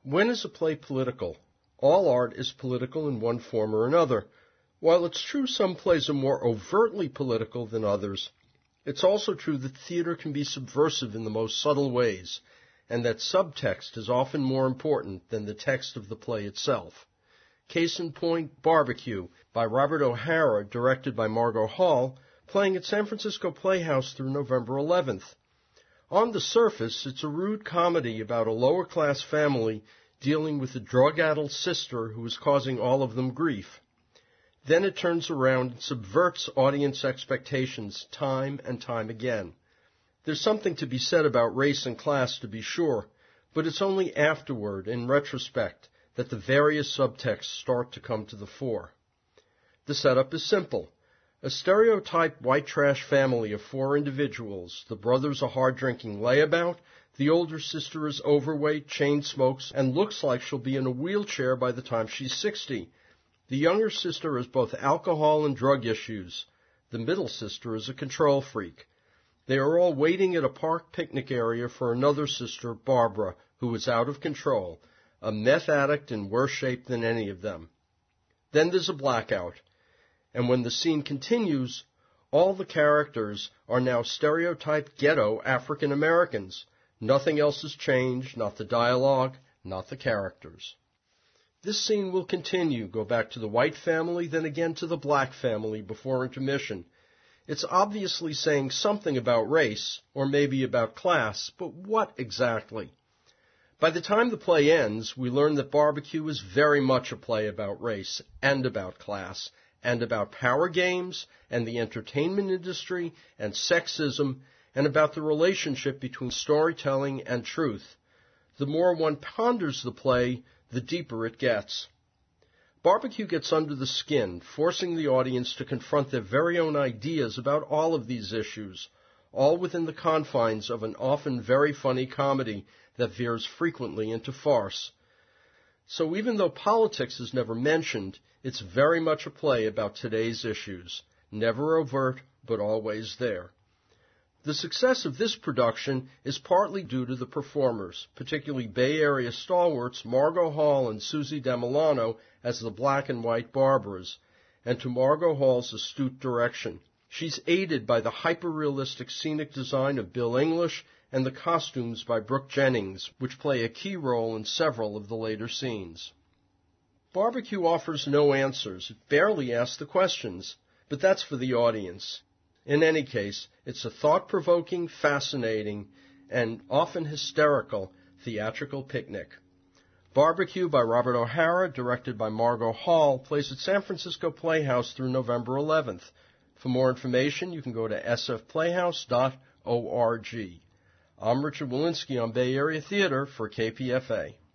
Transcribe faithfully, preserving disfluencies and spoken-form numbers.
When is a play political? All art is political in one form or another. While it's true some plays are more overtly political than others, it's also true that theater can be subversive in the most subtle ways, and that subtext is often more important than the text of the play itself. Case in point, Barbecue, by Robert O'Hara, directed by Margot Hall, playing at San Francisco Playhouse through November eleventh. On the surface, it's a rude comedy about a lower-class family dealing with a drug-addled sister who is causing all of them grief. Then it turns around and subverts audience expectations time and time again. There's something to be said about race and class, to be sure, but it's only afterward, in retrospect, that the various subtexts start to come to the fore. The setup is simple. A stereotyped white trash family of four individuals. The brother's a hard-drinking layabout, the older sister is overweight, chain smokes, and looks like she'll be in a wheelchair by the time she's sixty. The younger sister has both alcohol and drug issues. The middle sister is a control freak. They are all waiting at a park picnic area for another sister, Barbara, who is out of control, a meth addict in worse shape than any of them. Then there's a blackout. And when the scene continues, all the characters are now stereotyped ghetto African Americans. Nothing else has changed, not the dialogue, not the characters. This scene will continue, go back to the white family, then again to the black family before intermission. It's obviously saying something about race, or maybe about class, but what exactly? By the time the play ends, we learn that Barbecue is very much a play about race and about class, and about power games, and the entertainment industry, and sexism, and about the relationship between storytelling and truth. The more one ponders the play, the deeper it gets. Barbecue gets under the skin, forcing the audience to confront their very own ideas about all of these issues, all within the confines of an often very funny comedy that veers frequently into farce. So even though politics is never mentioned, it's very much a play about today's issues, never overt, but always there. The success of this production is partly due to the performers, particularly Bay Area stalwarts Margot Hall and Susie DeMilano as the black and white Barbaras, and to Margot Hall's astute direction. She's aided by the hyper-realistic scenic design of Bill English and the costumes by Brooke Jennings, which play a key role in several of the later scenes. Barbecue offers no answers. It barely asks the questions, but that's for the audience. In any case, it's a thought-provoking, fascinating, and often hysterical theatrical picnic. Barbecue by Robert O'Hara, directed by Margot Hall, plays at San Francisco Playhouse through November eleventh. For more information, you can go to s f playhouse dot org. I'm Richard Walensky on Bay Area Theater for K P F A.